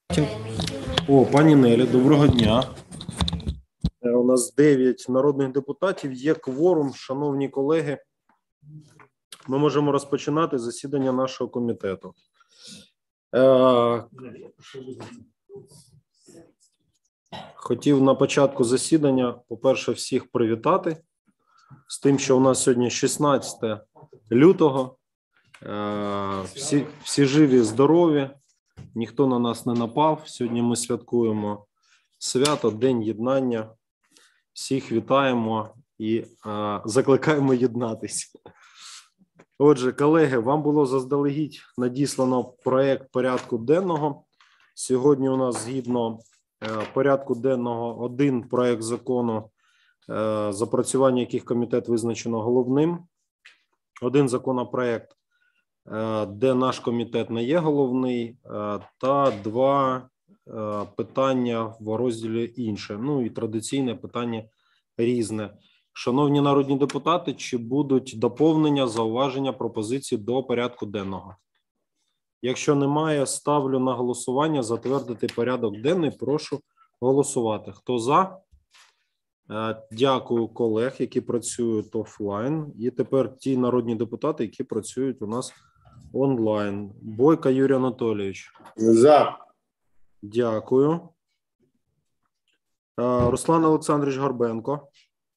О, пані Нелі, доброго дня. У нас 9 народних депутатів. Є кворум, шановні колеги. Ми можемо розпочинати засідання нашого комітету. Хотів на початку засідання, по-перше, всіх привітати з тим, що у нас сьогодні 16 лютого. Всі живі, здорові, ніхто на нас не напав. Сьогодні ми святкуємо свято, День єднання. Всіх вітаємо і закликаємо єднатися. Отже, колеги, вам було заздалегідь надіслано проєкт порядку денного. Сьогодні у нас згідно порядку денного один проєкт закону, запрацювання яких комітет визначено головним. Один законопроєкт, де наш комітет не є головний, та два питання в розділі інше. Ну і традиційне питання різне. Шановні народні депутати, чи будуть доповнення, зауваження, пропозиції до порядку денного? Якщо немає, ставлю на голосування затвердити порядок денний. Прошу голосувати. Хто за? Дякую колег, які працюють офлайн. І тепер ті народні депутати, які працюють у нас онлайн. Бойко Юрій Анатолійович. За. Дякую. Руслан Олександрович Горбенко.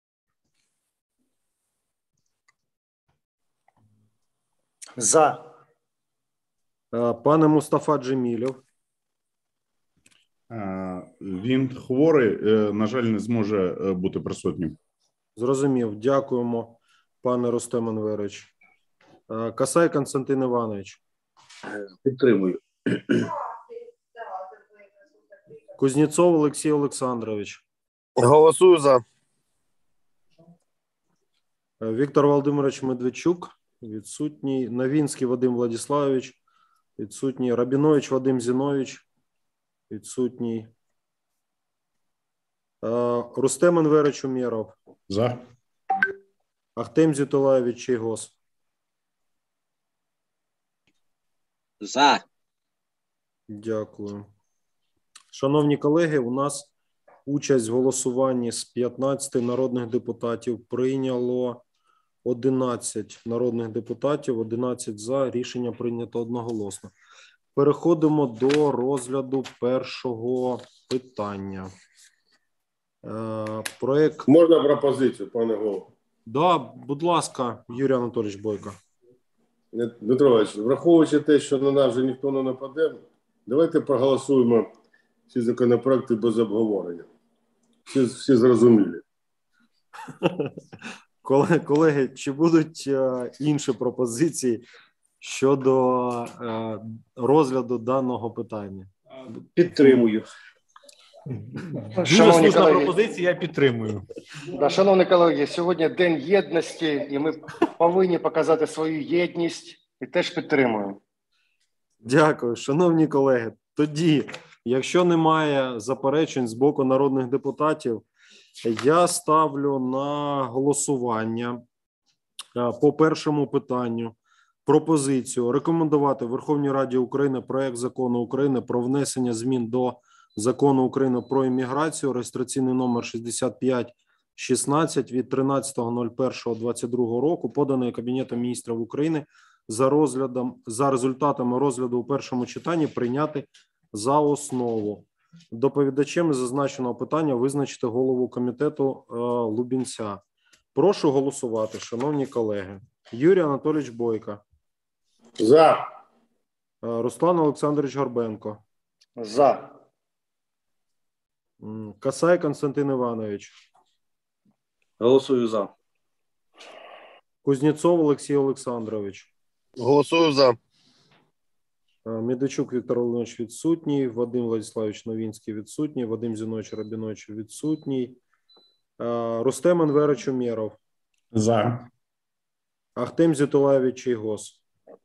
За. Пане Мустафа Джемілєв. Він хворий, на жаль, не зможе бути присутнім. Зрозумів. Дякуємо, пане Рустем Анверович. Касай Константин Іванович. Підтримую. Кузнєцов Олексій Олександрович. Голосую за. Віктор Володимирович Медведчук. Відсутній. Новінський Вадим Владиславович. Відсутній. Рабінович Вадим Зінович. Відсутній. Рустем Анверович Умєров. За. Ахтем Зітулаєвич Чийгос. За. Дякую. Шановні колеги, у нас участь в голосуванні з 15 народних депутатів прийняло 11 народних депутатів, 11 за. Рішення прийнято одноголосно. Переходимо до розгляду першого питання. Проект... Можна пропозицію, пане голово? Да, будь ласка, Юрій Анатолійович Бойко. Дмитро Іванович, враховуючи те, що на нас вже ніхто не нападе, давайте проголосуємо ці законопроекти без обговорення. Всі зрозуміли. Колеги, чи будуть інші пропозиції щодо розгляду даного питання? Підтримую. Дуже слушна пропозиція, я підтримую. Шановні колеги, сьогодні День єдності, і ми повинні показати свою єдність і теж підтримуємо. Дякую. Шановні колеги, тоді, якщо немає заперечень з боку народних депутатів, я ставлю на голосування по першому питанню пропозицію рекомендувати Верховній Раді України проект закону України про внесення змін до Закону України про імміграцію, реєстраційний номер 6516 від 13.01.22 року, поданий Кабінетом міністрів України за результатами розгляду у першому читанні прийняти за основу. Доповідачем із зазначеного питання визначити голову комітету Лубінця. Прошу голосувати, шановні колеги. Юрій Анатолійович Бойко. За. Руслан Олександрович Горбенко. За. Касай Константин Іванович. Голосую за. Кузнєцов Олексій Олександрович. Голосую за. Медведчук Віктор Володимирович відсутній, Вадим Владиславович Новінський відсутній, Вадим Зінович Рабінович відсутній, Рустем Анверович Умєров. За. Ахтем Зітулаєвич Чийгос.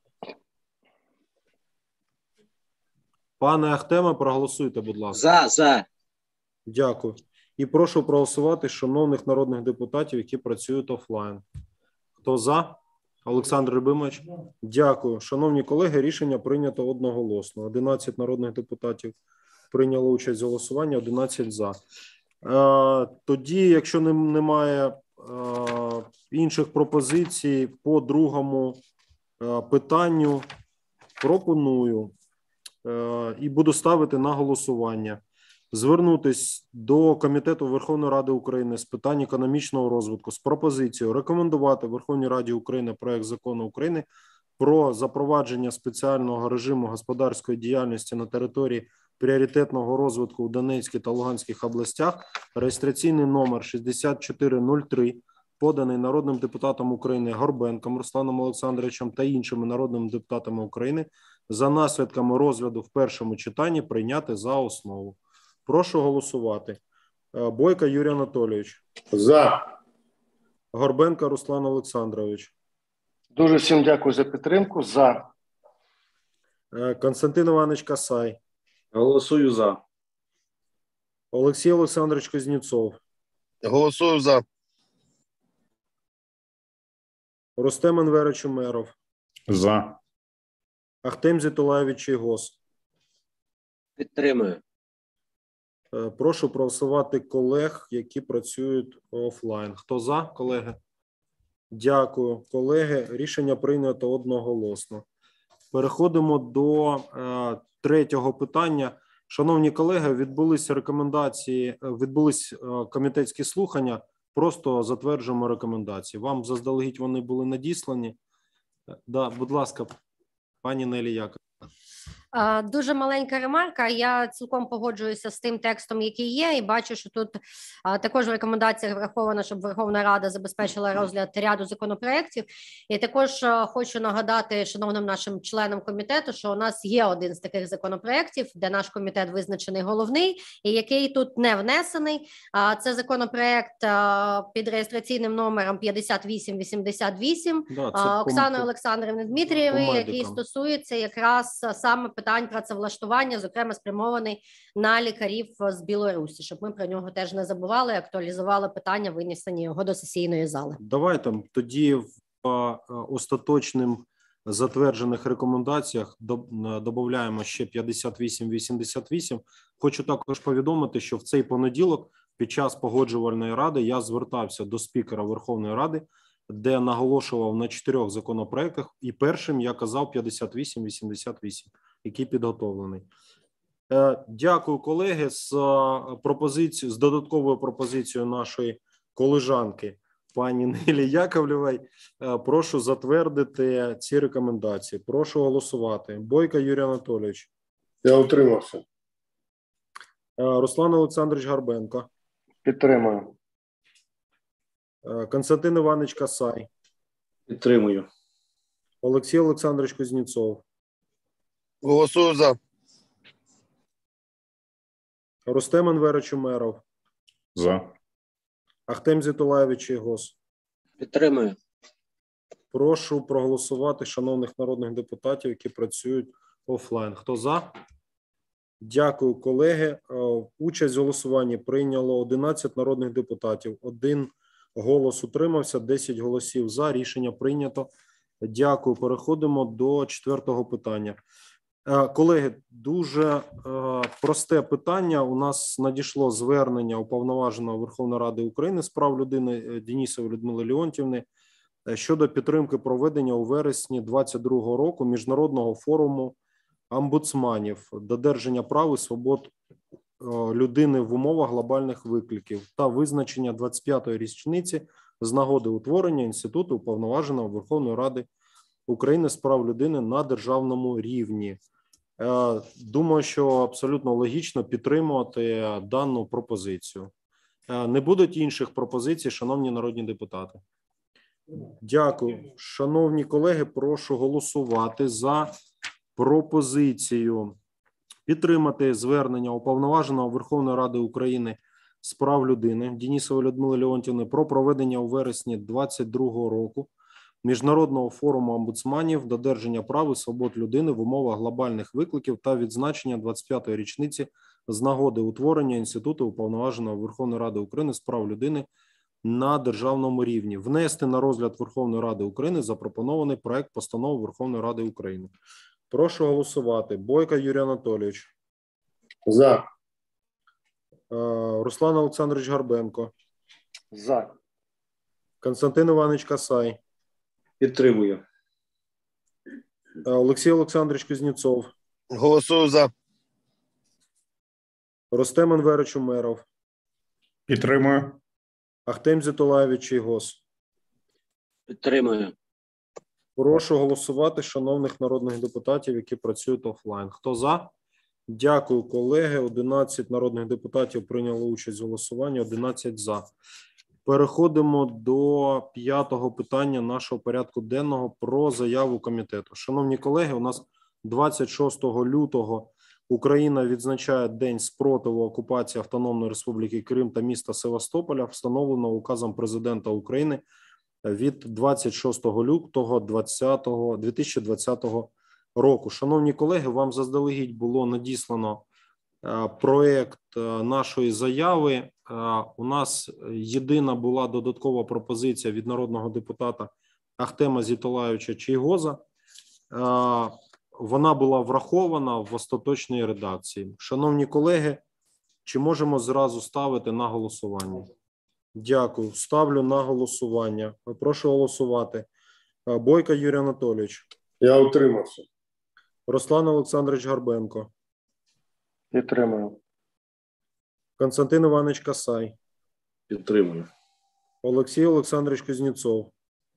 Пане Ахтеме, проголосуйте, будь ласка. За. Дякую. І прошу проголосувати шановних народних депутатів, які працюють офлайн. Хто за? Олександр Рибимович. Дякую. Шановні колеги, рішення прийнято одноголосно. 11 народних депутатів прийняло участь в голосуванні, 11 за. Тоді, якщо немає інших пропозицій по другому питанню, пропоную і буду ставити на голосування. Звернутись до Комітету Верховної Ради України з питань економічного розвитку з пропозицією рекомендувати Верховній Раді України проект Закону України про запровадження спеціального режиму господарської діяльності на території пріоритетного розвитку у Донецькій та Луганських областях, реєстраційний номер 6403, поданий народним депутатом України Горбенком Русланом Олександровичем та іншими народними депутатами України, за наслідками розгляду в першому читанні прийняти за основу. Прошу голосувати. Бойко Юрій Анатолійович. За. Горбенко Руслан Олександрович. Дуже всім дякую за підтримку. За. Константин Іванович Касай. Голосую за. Олексій Олександрович Кузнєцов. Голосую за. Рустем Енверович Умеров. За. Ахтем Зейтулаєвич Чийгоз. Підтримую. Прошу проголосувати колег, які працюють офлайн. Хто за, колеги? Дякую, колеги. Рішення прийнято одноголосно. Переходимо до третього питання. Шановні колеги, відбулись комітетські слухання. Просто затверджуємо рекомендації. Вам заздалегідь вони були надіслані. Да, будь ласка, пані Нелі Яковлевна. Дуже маленька ремарка. Я цілком погоджуюся з тим текстом, який є, і бачу, що тут також в рекомендаціях враховано, щоб Верховна Рада забезпечила розгляд ряду законопроєктів. І також хочу нагадати шановним нашим членам комітету, що у нас є один з таких законопроєктів, де наш комітет визначений головний, і який тут не внесений. Це законопроєкт під реєстраційним номером 5888 Оксани Олександрівни Дмитрієвої, який стосується якраз саме питань працевлаштування, зокрема спрямований на лікарів з Білорусі, щоб ми про нього теж не забували, актуалізували питання, винесені його до сесійної зали. Давайте тоді в остаточним затверджених рекомендаціях додаємо ще 5888. Хочу також повідомити, що в цей понеділок під час погоджувальної ради я звертався до спікера Верховної Ради, де наголошував на 4 законопроектах, і першим я казав 5888, який підготовлений. Дякую, колеги. З додатковою пропозицією нашої колежанки пані Нелі Яковлєвої прошу затвердити ці рекомендації. Прошу голосувати. Бойко Юрій Анатолійович. Я утримався. Руслан Олександрович Горбенко. Підтримую. Константин Іванович Касай. Підтримую. Олексій Олександрович Кузнєцов. Голосую за. Рустем Енверович Умеров. За. Ахтем Зейтулаєвич Чийгоз. Підтримую. Прошу проголосувати шановних народних депутатів, які працюють офлайн. Хто за? Дякую, колеги. Участь в голосуванні прийняло 11 народних депутатів. 1 голос утримався, 10 голосів за. Рішення прийнято. Дякую. Переходимо до 4-го питання. Колеги, дуже просте питання. У нас надійшло звернення Уповноваженого Верховної Ради України з прав людини Денісової Людмили Леонтіївни щодо підтримки проведення у вересні 2022 року Міжнародного форуму омбудсманів, додержання прав і свобод людини в умовах глобальних викликів та визначення 25-ї річниці з нагоди утворення Інституту Уповноваженого Верховної Ради України з прав людини на державному рівні. Думаю, що абсолютно логічно підтримувати дану пропозицію. Не будуть інших пропозицій, шановні народні депутати? Дякую. Шановні колеги, прошу голосувати за пропозицію підтримати звернення Уповноваженого Верховної Ради України з прав людини Денісової Людмили Леонтіївни про проведення у вересні 2022 року Міжнародного форуму омбудсманів, додержання прав і свобод людини в умовах глобальних викликів та відзначення 25-ї річниці з нагоди утворення Інституту Уповноваженого Верховної Ради України з прав людини на державному рівні. Внести на розгляд Верховної Ради України запропонований проект постанови Верховної Ради України. Прошу голосувати. Бойко Юрій Анатолійович. За. Руслан Олександрович Горбенко, За. Константин Іванович Касай, Підтримую. Олексій Олександрович Кузнєцов, Голосую за. Рустем Енверович Умеров, Підтримую. Ахтем Зейтулаєвич Чийгоз. Підтримую. Прошу голосувати шановних народних депутатів, які працюють офлайн. Хто за? Дякую, колеги. 11 народних депутатів прийняли участь в голосуванні, 11 за. Переходимо до 5-го питання нашого порядку денного про заяву комітету. Шановні колеги, у нас 26 лютого Україна відзначає День спротиву окупації Автономної Республіки Крим та міста Севастополя, встановлено указом президента України від 26 лютого 2020 року. Шановні колеги, вам заздалегідь було надіслано проект нашої заяви. У нас єдина була додаткова пропозиція від народного депутата Ахтема Зейтулаєвича Чийгоза. Вона була врахована в остаточній редакції. Шановні колеги, чи можемо зразу ставити на голосування? Дякую. Ставлю на голосування. Прошу голосувати. Бойко Юрій Анатолійович. Я утримався. Руслан Олександрович Горбенко. Підтримую. Константин Іванович Касай. Підтримую. Олексій Олександрович Кузнєцов.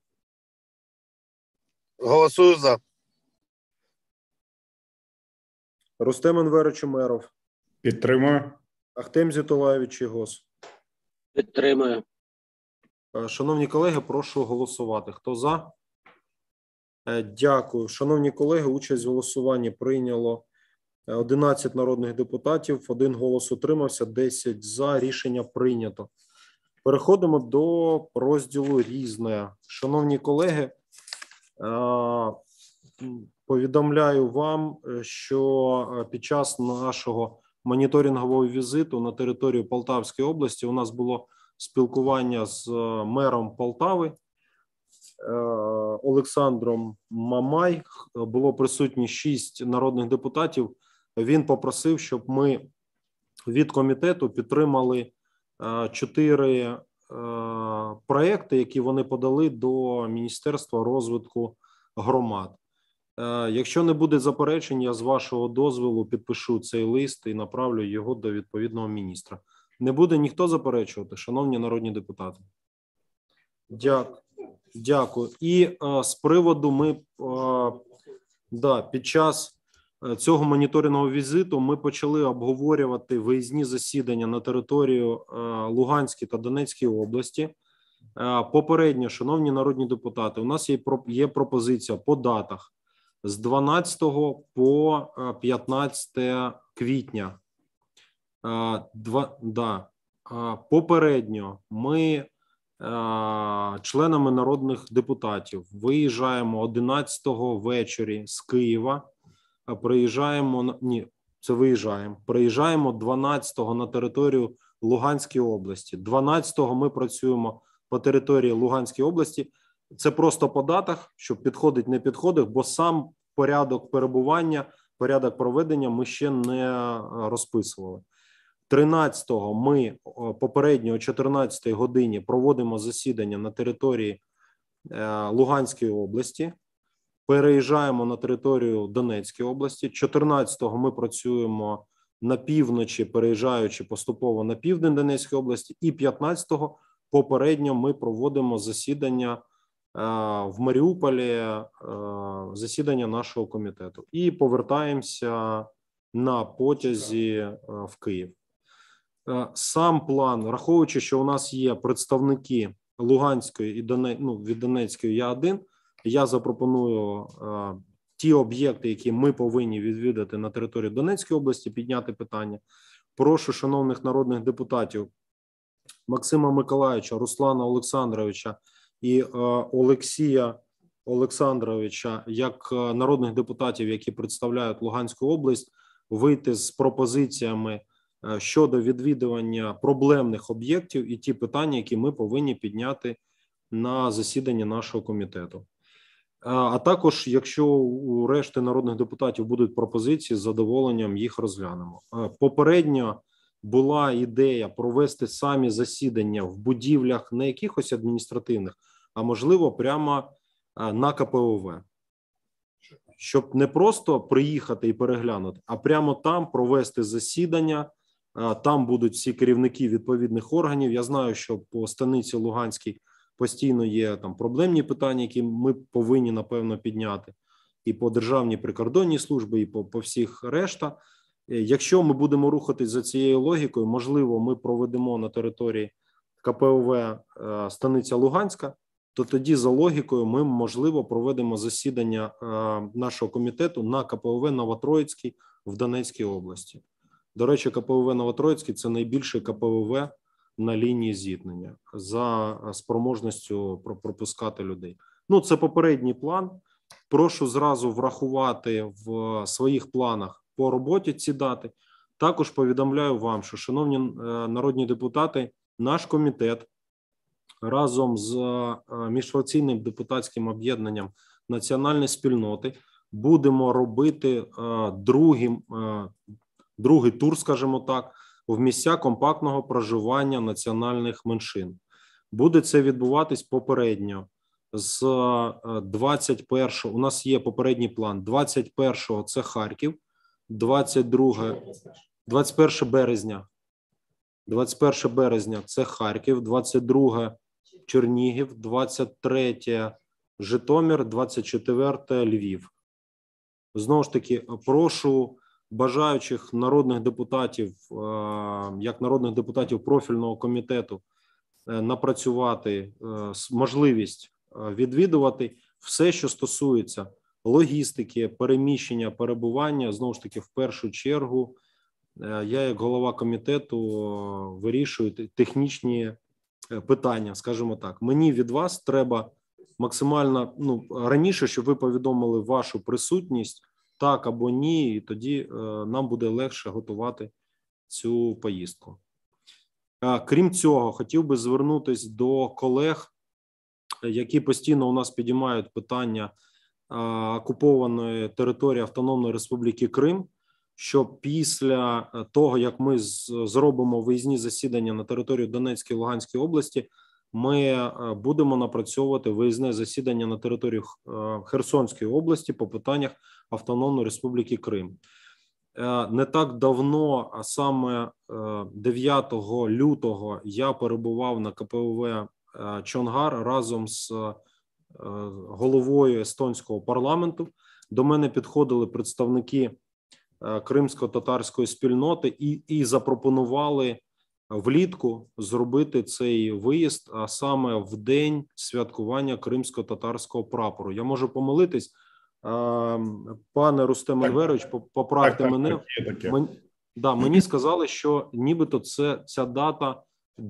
Голосую за. Рустем Енверович Умеров. Підтримую. Ахтем Зейтулаєвич Чийгоз. Підтримую. Шановні колеги, прошу голосувати. Хто за? Дякую. Шановні колеги, участь в голосуванні прийняло 11 народних депутатів, 1 голос утримався, 10 за. Рішення прийнято. Переходимо до розділу «Різне». Шановні колеги, повідомляю вам, що під час нашого моніторингового візиту на територію Полтавської області у нас було спілкування з мером Полтави Олександром Мамай. Було присутні 6 народних депутатів. Він попросив, щоб ми від комітету підтримали 4 проекти, які вони подали до Міністерства розвитку громад. Якщо не буде заперечень, я з вашого дозволу підпишу цей лист і направлю його до відповідного міністра. Не буде ніхто заперечувати, шановні народні депутати? Дякую. І з приводу під час цього моніторингового візиту ми почали обговорювати виїзні засідання на територію Луганської та Донецької області. Попередньо, шановні народні депутати, у нас є пропозиція по датах з 12 по 15 квітня. Попередньо ми членами народних депутатів виїжджаємо 11-го ввечері з Києва, приїжджаємо 12-го на територію Луганської області. 12-го ми працюємо по території Луганської області. Це просто по датах, що підходить, не підходить, бо сам порядок перебування, порядок проведення ми ще не розписували. 13-го ми попередньо о 14-й годині проводимо засідання на території Луганської області, переїжджаємо на територію Донецької області. 14-го ми працюємо на півночі, переїжджаючи поступово на південь Донецької області, і 15-го попередньо ми проводимо засідання в Маріуполі, засідання нашого комітету, і повертаємося на потязі в Київ. Сам план, враховуючи, що у нас є представники Луганської і від Донецької, я один, я запропоную ті об'єкти, які ми повинні відвідати на території Донецької області, підняти питання. Прошу шановних народних депутатів Максима Миколайовича, Руслана Олександровича і Олексія Олександровича, як народних депутатів, які представляють Луганську область, вийти з пропозиціями щодо відвідування проблемних об'єктів і ті питання, які ми повинні підняти на засіданні нашого комітету. А також, якщо у решти народних депутатів будуть пропозиції, з задоволенням їх розглянемо. Попередньо була ідея провести самі засідання в будівлях не якихось адміністративних, а можливо прямо на КПОВ. Щоб не просто приїхати і переглянути, а прямо там провести засідання. Там будуть всі керівники відповідних органів. Я знаю, що по станиці Луганській постійно є там проблемні питання, які ми повинні, напевно, підняти. І по Державній прикордонній службі, і по всіх решта. Якщо ми будемо рухатись за цією логікою, можливо, ми проведемо на території КПОВ станиця Луганська, то тоді за логікою ми, можливо, проведемо засідання нашого комітету на КПОВ Новотроїцький в Донецькій області. До речі, КПОВ Новотроїцький – це найбільший КПОВ на лінії зіткнення за спроможністю пропускати людей. Ну, це попередній план. Прошу зразу врахувати в своїх планах по роботі ці дати. Також повідомляю вам, що, шановні народні депутати, наш комітет разом з міжфракційним депутатським об'єднанням національної спільноти будемо робити другий тур, скажімо так, в місця компактного проживання національних меншин. Буде це відбуватись попередньо. З 21-го, у нас є попередній план, 21-го це Харків, 21 березня це Харків, 22 Чернігів, 23 Житомир, 24 Львів. Знову ж таки, прошу бажаючих народних депутатів, як народних депутатів профільного комітету, напрацювати можливість відвідувати все, що стосується логістики, переміщення, перебування. Знову ж таки, в першу чергу, я як голова комітету вирішую технічні питання, скажімо так. Мені від вас треба максимально раніше, щоб ви повідомили вашу присутність, так або ні, і тоді нам буде легше готувати цю поїздку. Крім цього, хотів би звернутися до колег, які постійно у нас підіймають питання окупованої території Автономної Республіки Крим, що після того, як ми зробимо виїзні засідання на територію Донецької і Луганської області, ми будемо напрацьовувати виїзне засідання на територію Херсонської області по питаннях Автономної Республіки Крим. Не так давно, а саме 9 лютого, я перебував на КПОВ Чонгар разом з головою естонського парламенту. До мене підходили представники кримсько-татарської спільноти і запропонували влітку зробити цей виїзд, а саме в день святкування кримсько-татарського прапору. Я можу помилитись, пане Рустем Ельверович, поправте мене. Мені сказали, що нібито ця дата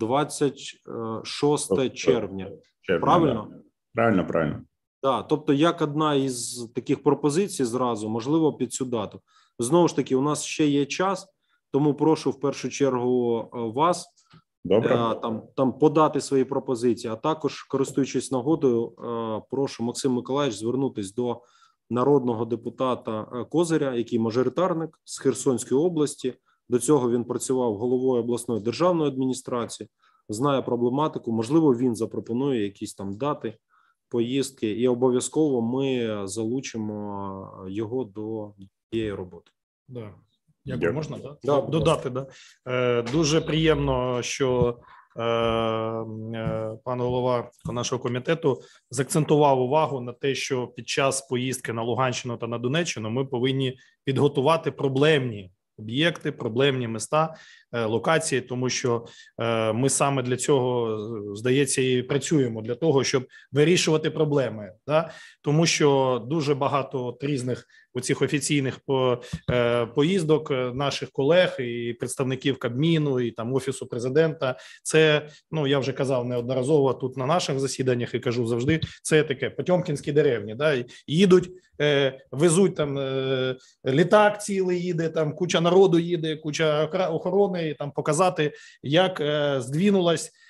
26 червня. Правильно? Да. Правильно. Да, тобто, як одна із таких пропозицій зразу, можливо, під цю дату. Знову ж таки, у нас ще є час, тому прошу в першу чергу вас там подати свої пропозиції, а також, користуючись нагодою, прошу Максим Миколаївич звернутися до народного депутата Козиря, який мажоритарник з Херсонської області. До цього він працював головою обласної державної адміністрації, знає проблематику, можливо, він запропонує якісь там дати, поїздки, і обов'язково ми залучимо його до цієї роботи. Да. Дякую. Можна Да, додати? Да? Дуже приємно, що пан голова нашого комітету заакцентував увагу на те, що під час поїздки на Луганщину та на Донеччину ми повинні підготувати проблемні об'єкти, проблемні міста, локації, тому що ми саме для цього, здається, і працюємо, для того, щоб вирішувати проблеми. Да? Тому що дуже багато різних оцих офіційних поїздок наших колег і представників Кабміну, і там Офісу президента, це, я вже казав неодноразово тут на наших засіданнях і кажу завжди, це таке Потьомкінські деревні, да? Їдуть, везуть там літак цілий їде, там куча народу їде, куча охорони, і там показати, як здвинулась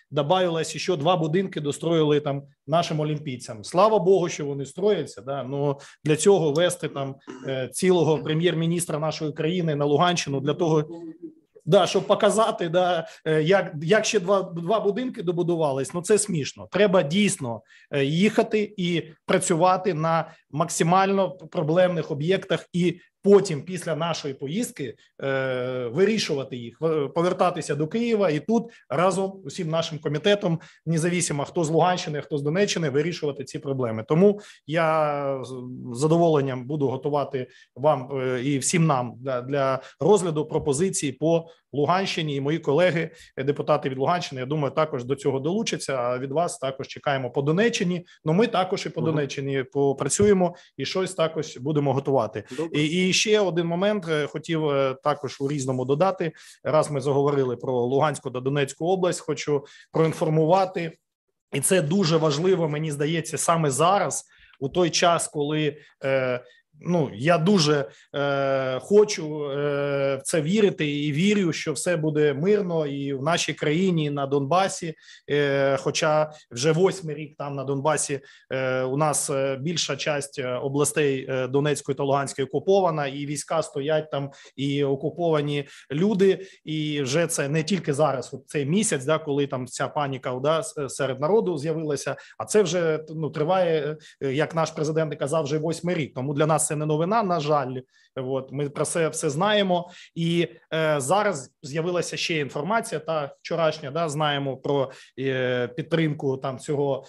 добавилось ще 2 будинки, достроїли там нашим олімпійцям. Слава Богу, що вони строяться. Да? Ну, для цього вести там цілого прем'єр-міністра нашої країни на Луганщину, для того, да, щоб показати, да, як ще 2 будинки добудувались, ну це смішно. Треба дійсно їхати і працювати на максимально проблемних об'єктах і потім, після нашої поїздки, вирішувати їх, повертатися до Києва і тут разом усім нашим комітетом, незалежно хто з Луганщини, хто з Донеччини, вирішувати ці проблеми. Тому я з задоволенням буду готувати вам і всім нам для розгляду пропозицій по Луганщині, і мої колеги, депутати від Луганщини, я думаю, також до цього долучаться, а від вас також чекаємо по Донеччині, ну ми також і по Донеччині попрацюємо і щось також будемо готувати. І ще один момент хотів також у Різному додати, раз ми заговорили про Луганську та Донецьку область, хочу проінформувати, і це дуже важливо, мені здається, саме зараз, у той час, коли ну, я дуже хочу в це вірити і вірю, що все буде мирно і в нашій країні, і на Донбасі, хоча вже 8-й рік там на Донбасі у нас більша часть областей Донецької та Луганської окупована, і війська стоять там, і окуповані люди, і вже це не тільки зараз, от цей місяць, да, коли там ця паніка, да, серед народу з'явилася, а це вже ну, триває, як наш президент казав, вже 8-й рік, тому для нас це не новина, на жаль. От, ми про це все знаємо. І зараз з'явилася ще інформація, та вчорашня, да, знаємо про підтримку там цього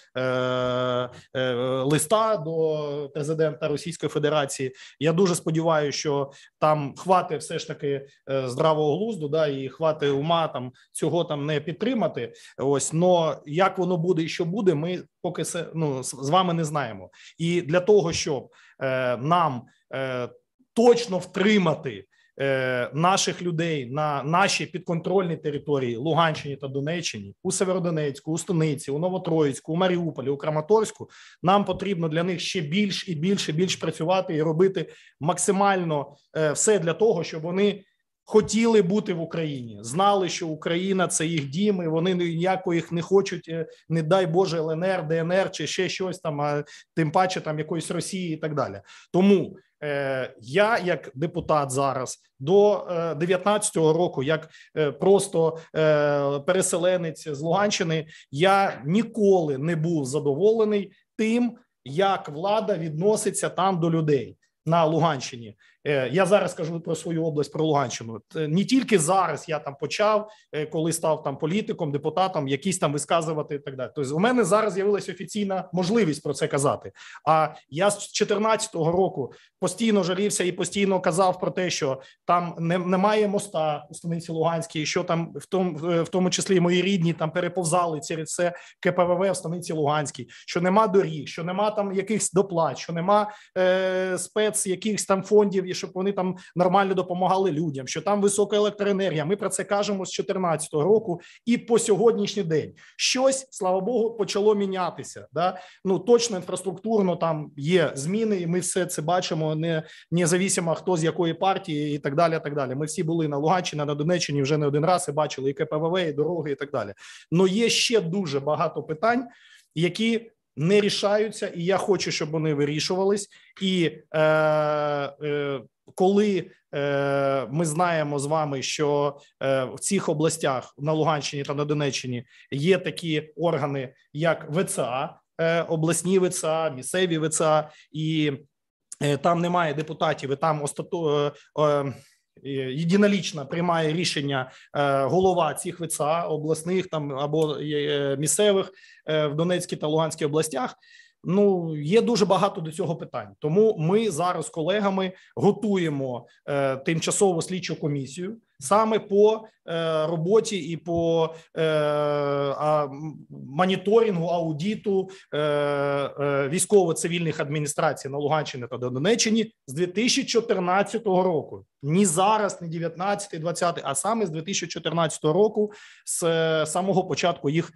листа до президента Російської Федерації. Я дуже сподіваюся, що там хватить все ж таки здравого глузду, да, і хватить ума там цього там не підтримати. Ось, но як воно буде і що буде, ми поки ну, з вами не знаємо. І для того, щоб нам точно втримати наших людей на нашій підконтрольній території Луганщині та Донеччині, у Северодонецьку, у Станиці, у Новотроїцьку, у Маріуполі, у Краматорську, нам потрібно для них ще більш і більше працювати і робити максимально все для того, щоб вони хотіли бути в Україні, знали, що Україна – це їх дім, і вони ніяко їх не хочуть, не дай Боже, ЛНР, ДНР чи ще щось там, а тим паче там якоїсь Росії і так далі. Тому я, як депутат зараз, до 19-го року, як просто переселенець з Луганщини, я ніколи не був задоволений тим, як влада відноситься там до людей на Луганщині. Я зараз кажу про свою область, про Луганщину. Не тільки зараз я там почав, коли став там політиком, депутатом, якісь там висказувати і так далі. Тобто у мене зараз з'явилася офіційна можливість про це казати. А я з 14-го року постійно жалівся і постійно казав про те, що там немає моста у Станиці Луганській, що там в тому числі мої рідні там переповзали через це КПВВ в Станиці Луганській, що нема доріг, що нема там якихось доплат, що нема спец якихось там фондів, і щоб вони там нормально допомагали людям, що там висока електроенергія. Ми про це кажемо з 14-го року і по сьогоднішній день. Щось, слава Богу, почало мінятися. Да? Ну, точно інфраструктурно там є зміни, і ми все це бачимо, незалежно хто з якої партії і так далі, і так далі. Ми всі були на Луганщині, на Донеччині вже не один раз і бачили і КПВВ, і дороги, і так далі. Но є ще дуже багато питань, які не рішаються, і я хочу, щоб вони вирішувались. І коли ми знаємо з вами, що в цих областях на Луганщині та на Донеччині є такі органи, як ВЦА, обласні ВЦА, місцеві ВЦА, і там немає депутатів, і там єдинолічно приймає рішення голова цих ВЦА обласних там або місцевих в Донецькій та Луганській областях. Ну, є дуже багато до цього питань. Тому ми зараз з колегами готуємо тимчасову слідчу комісію саме по роботі і по моніторингу, аудиту військово-цивільних адміністрацій на Луганщині та Донеччині з 2014 року. Ні зараз, ні 19, 20, а саме з 2014 року, з самого початку їх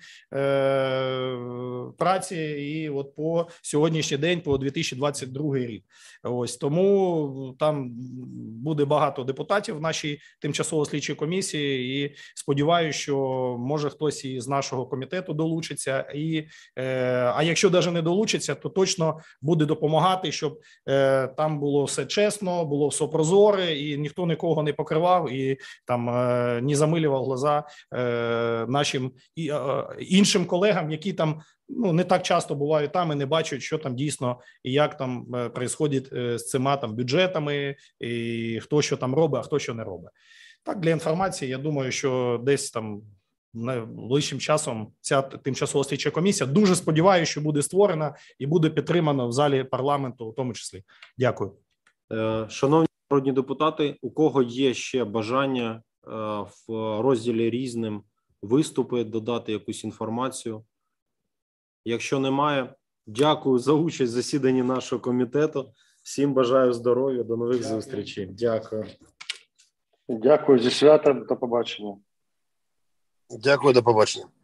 праці і от по сьогоднішній день, по 2022 рік. Ось тому там буде багато депутатів в нашій тимчасово слідчій комісії, і сподіваюся, що може хтось із нашого комітету долучиться. І а якщо навіть не долучиться, то точно буде допомагати, щоб там було все чесно, було все прозоре, і ніхто нікого не покривав і там не замилював глаза нашим іншим колегам, які там не так часто бувають там і не бачать, що там дійсно і як там відбувається з цими там бюджетами, і хто що там робить, а хто що не робить. Так, для інформації, я думаю, що десь там найближчим часом ця тимчасова слідча комісія, дуже сподіваюся, що буде створена і буде підтримана в залі парламенту в тому числі. Дякую. Шановні народні депутати, у кого є ще бажання в розділі «Різним» виступи, додати якусь інформацію? Якщо немає, дякую за участь в засіданні нашого комітету. Всім бажаю здоров'я, до нових зустрічей. Дякую. Дякую, зі святом, до побачення. Дякую, до побачення.